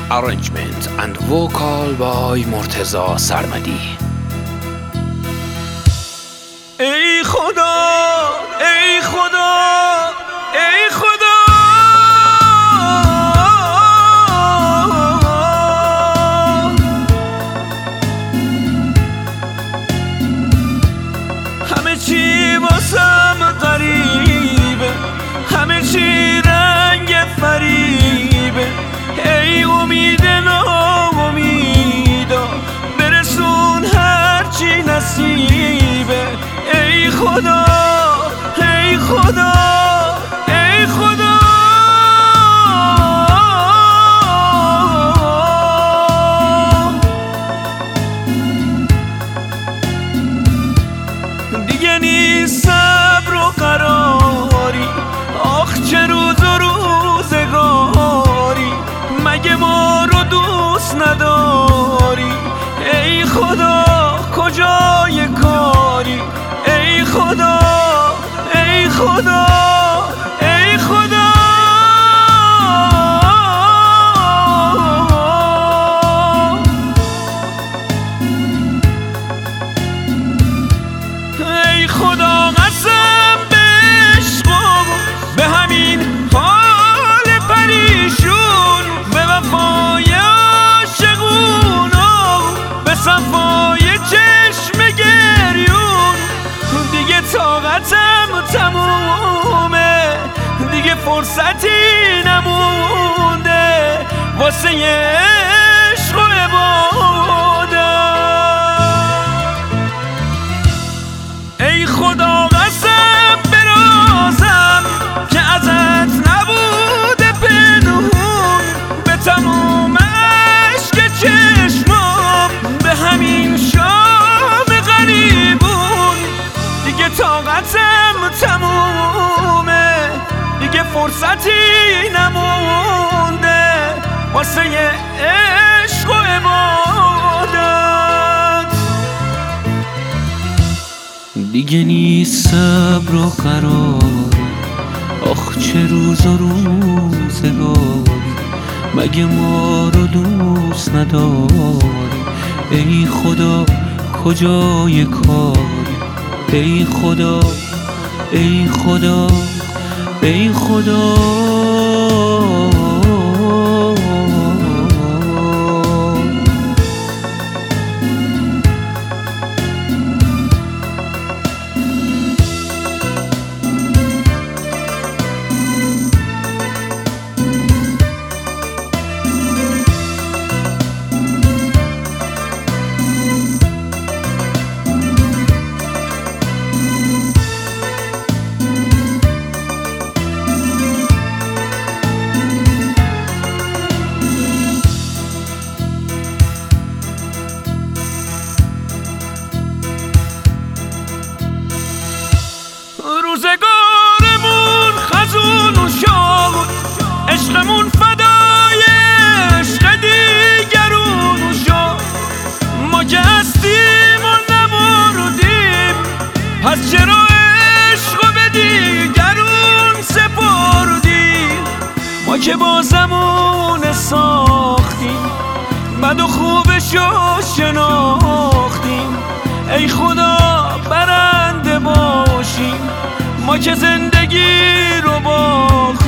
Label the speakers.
Speaker 1: Arrangement and vocal by مرتضی سرمدی.
Speaker 2: ای خدا ای خدا ای خدا، همه چی واسم غریبه، همه چی رنگ فریبه. ای امید ناامیدا، برسون هرچی نصیبه. ای خدا ای خدا ای خدا، دیگه نیست صبر و قراری، آخ چه روز و روزگاری، مگه ما رو دوست نداری؟ ای خدا کجای کاری؟ ای خدا ای خدا ای خدا، ای خدا قسم به عشقم، به همین حال پریشون، به وفای عاشقونا، به صفای چشم گریون. دیگه طاقتم تمومه، دیگه فرصتی نمونده واسه عشق و عبادت. ای خدا قسم برازم که ازت نبوده پنهون، به تموم عشق چشمام، به همین شام غریبون. دیگه طاقتم تمومه، دیگه فرصتی نمونده واسه عشق و عبادت.
Speaker 3: دیگه نیست صبر و قرار، آخ چه روز و روزگاری، مگه ما رو دوست نداری؟ ای خدا کجای کاری؟ ای خدا ای خدا ای خدا.
Speaker 2: روزگارمون خزون شد، عشقمون فدای عشق دیگرون شد. ما که هستیم و نمردیم، پس چرا عشق به دیگرون سپردیم؟ ما که با زمون ساختیم، بد و خوبشو شناختیم. ای خدا برنده باشیم، ما که زندگی رو باختیم.